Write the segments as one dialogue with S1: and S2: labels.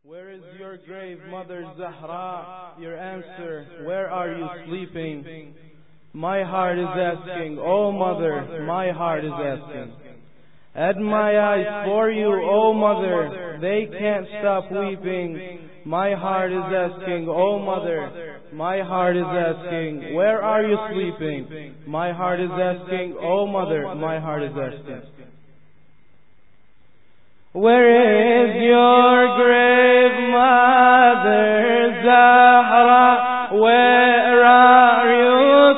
S1: Where is your grave, Mother Zahra? Your answer, where are you sleeping? My heart is asking, oh Mother, my heart is asking. Add my eyes for you, oh Mother, they can't stop weeping. My heart is asking, oh Mother, my heart is asking, where are you sleeping? My heart is asking, oh Mother, my heart is asking. Where is your grave, Mother Zahra? Where are you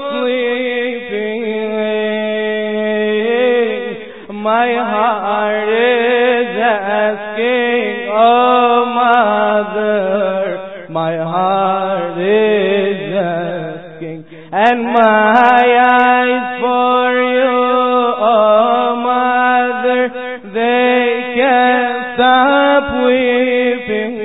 S1: sleeping? My heart is asking, oh Mother, my heart is asking, and my eyes for you, oh Mother, they can't stop weeping.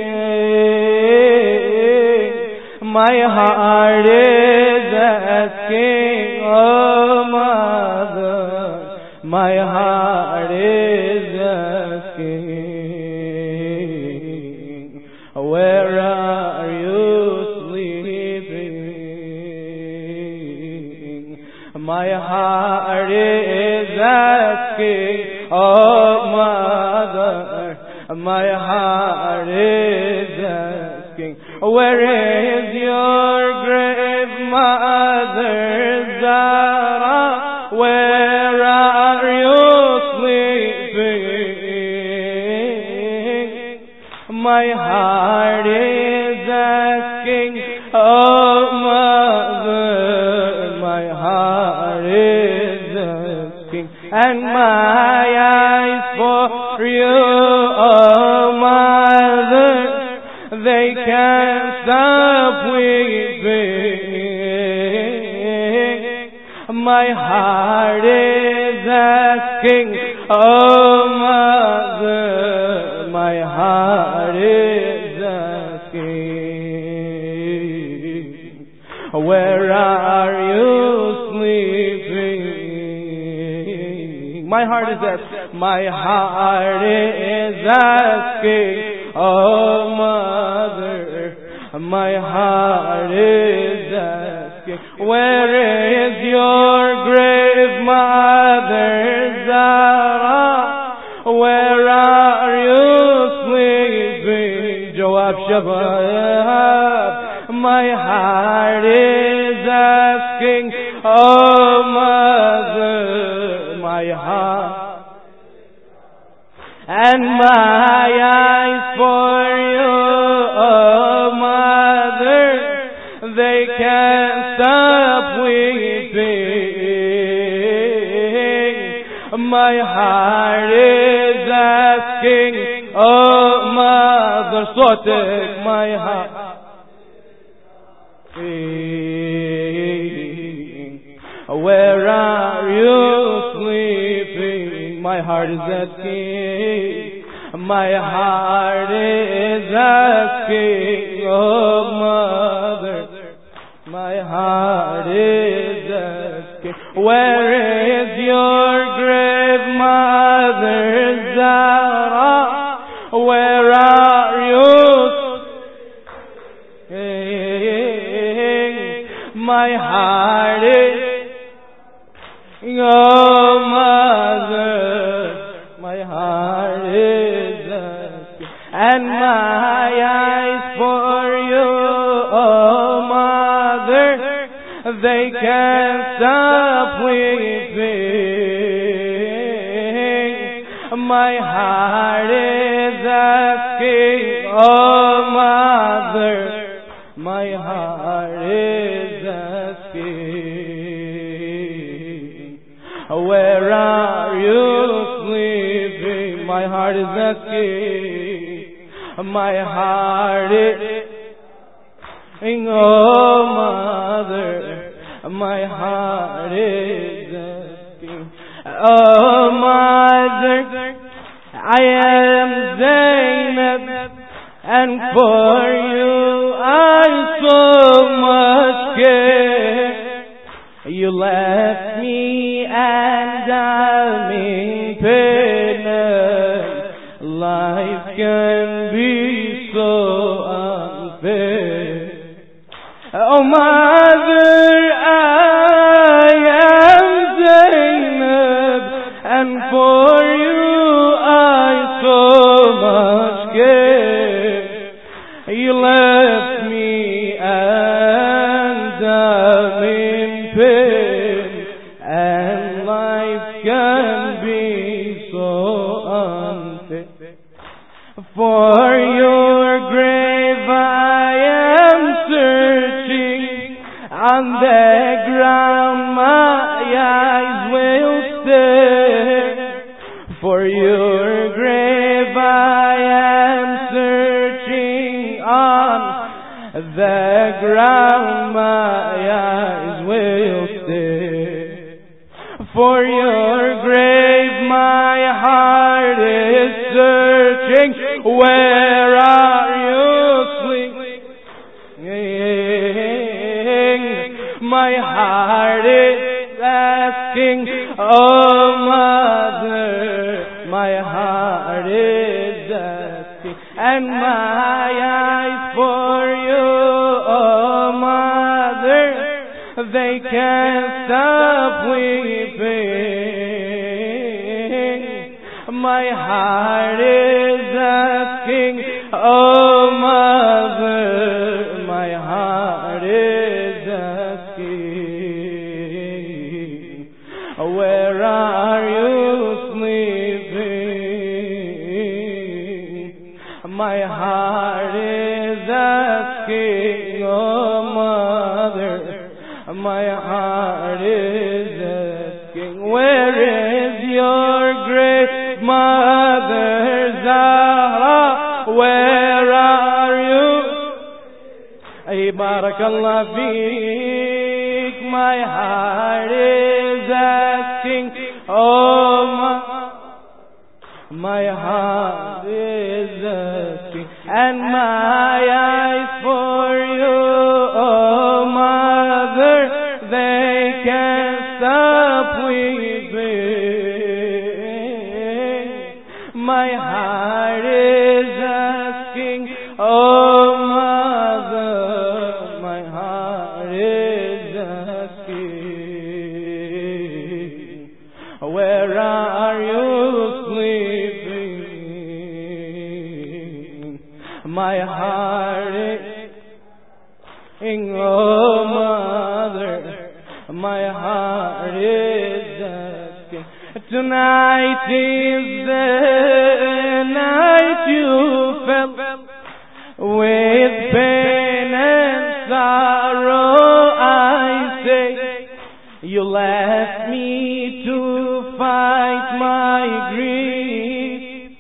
S1: My heart is asking, oh Mother, my heart is asking, where are you sleeping? My heart is asking, oh Mother, my heart is asking, where is your grave, Mother Zahra? Where are you sleeping? My heart is asking, oh Mother, my heart is asking, and my eyes for you, oh Mother, they can't stop weeping. My heart is asking, oh Mother, my heart is asking, where are you sleeping? My heart is asking, my heart is asking, oh Mother, my heart is asking, where is your grave, Mother Zahra? Where are you sleeping? Jawab Shabab. My heart is asking, oh Mother, my heart, and my eyes for you, oh Mother, they can't stop weeping. My heart is asking, oh Mother, صوتك, my heart, where are you sleeping? My heart is asking, my heart is asking, oh Mother, my heart is asking, where is your grave, Mother Zahra? Where are you? My heart is, oh Mother, my heart is asking, and my eyes for you, oh Mother, they can't stop weeping. My heart is asking, oh Mother, my heart is asking, where are you sleeping? My heart is asking, my heart is, oh Mother, my heart is asking, oh Mother, I am Zainab, and for you I so much care. You left me and I'm in pain. Life can be so unfair. Oh mother, I am Zainab, and for you I so much care. You left me and I'm in pain, and life can be so unfair. For your grave I am searching, on the ground my eyes will stare. For your grave I am searching, on the ground my eyes will stare. For your grave my heart is searching, where are you sleeping? My heart is asking, oh mother, my heart is asking, and my eyes for you, oh mother, they can't stop weeping. My heart is asking, oh mother, my heart is asking, where are you sleeping? My heart is asking, oh mother, my heart is asking, where is your great mother Zahra? Where are you? Ay barakallah feek. My heart is asking, oh my heart is asking, and my eyes for you, oh mother, they can't stop weeping. My heart is asking, oh mother, my heart is asking, where are you sleeping? My heart is asking, oh mother, my heart is asking. Tonight is the night you felt with pain and sorrow. I say you left me to fight my grief.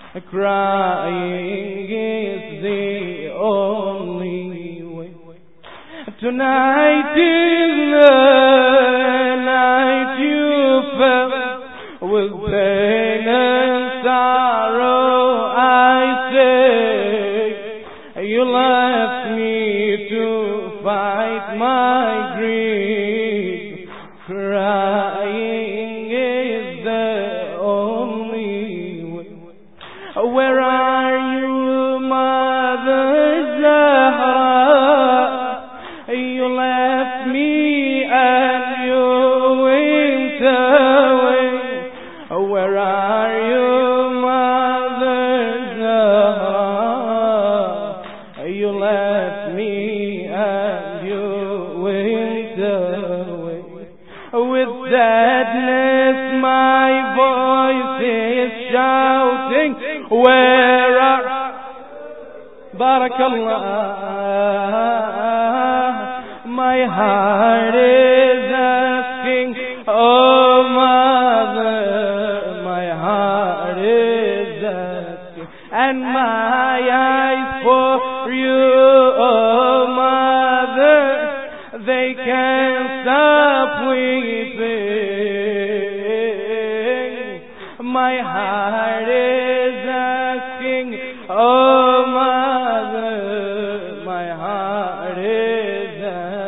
S1: Crying is the only way. Tonight is the night you felt with pain and sorrow. I say you left me to fight my grief. Crying is the only way. Where are you, Mother Zahra? You left me and you went away. Where are you, Mother Zahra? You left me and you went away. With sadness my voice is shouting, where are Barakallah. My heart is asking, oh mother, my heart is asking, and my eyes for you, oh mother, they can't stop weeping. My heart is asking, oh mother, my heart is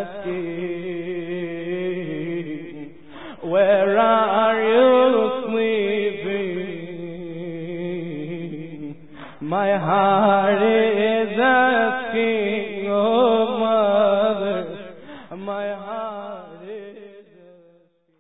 S1: asking, where are you sleeping? My heart is asking, oh mother, my heart is